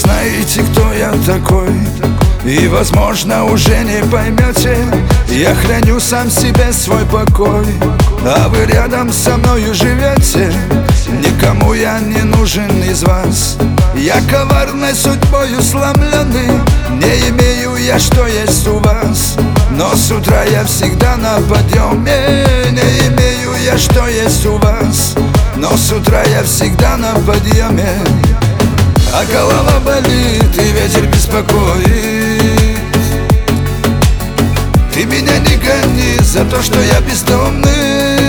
знаете, кто я такой, и, возможно, уже не поймете. Я храню сам в себе свой покой, а вы рядом со мною живете. Никому я не нужен из вас. Я коварной судьбою сломленный, не имею я, что есть у вас. Но с утра я всегда на подъеме. Не имею я, что есть у вас. Но с утра я всегда на подъеме. А голова болит, и ветер беспокоит. Ты меня не гони за то, что я бездомный.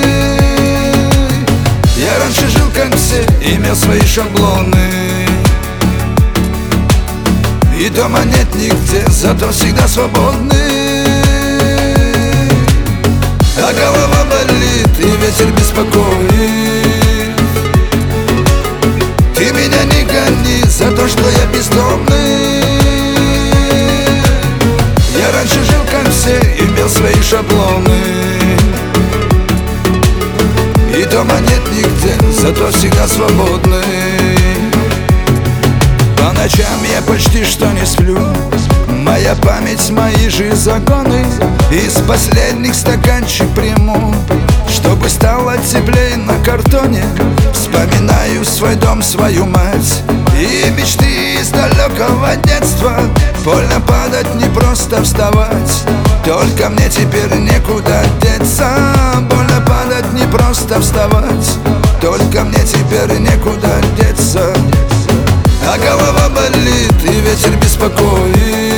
Я раньше жил как все, имел свои шаблоны. И дома нет нигде, зато всегда свободный. А голова болит, и ветер беспокоит. Ты меня не гони за то, что я бездомный. Я раньше жил как все, имел свои шаблоны. И дома нет нигде, зато всегда свободный. По ночам я почти что не сплю. Моя память, мои же законы. Из последних стаканчик приму, чтобы стало теплее на картоне. Вспоминаю свой дом, свою мать и мечты из далекого детства. Больно падать, не просто вставать, только мне теперь некуда деться. Больно падать, не просто вставать, только мне теперь некуда деться. А голова болит, и ветер беспокоит.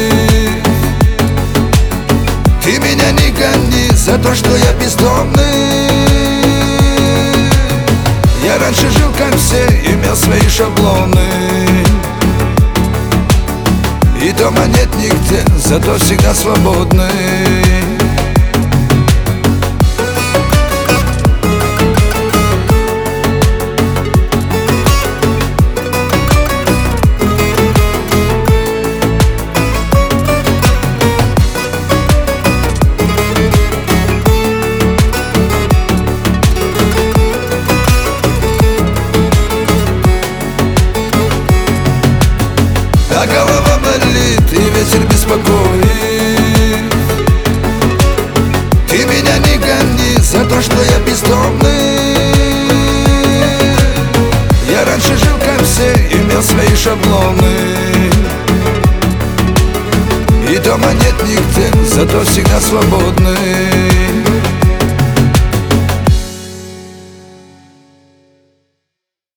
Ты меня не гони за то, что я бездомный. Я раньше жил как все, имел свои шаблоны. И дома нет нигде, зато всегда свободный. А голова болит, и ветер беспокоит. Ты меня не гони за то, что я бездомный. Я раньше жил как все, имел свои шаблоны. И дома нет нигде, зато всегда свободный.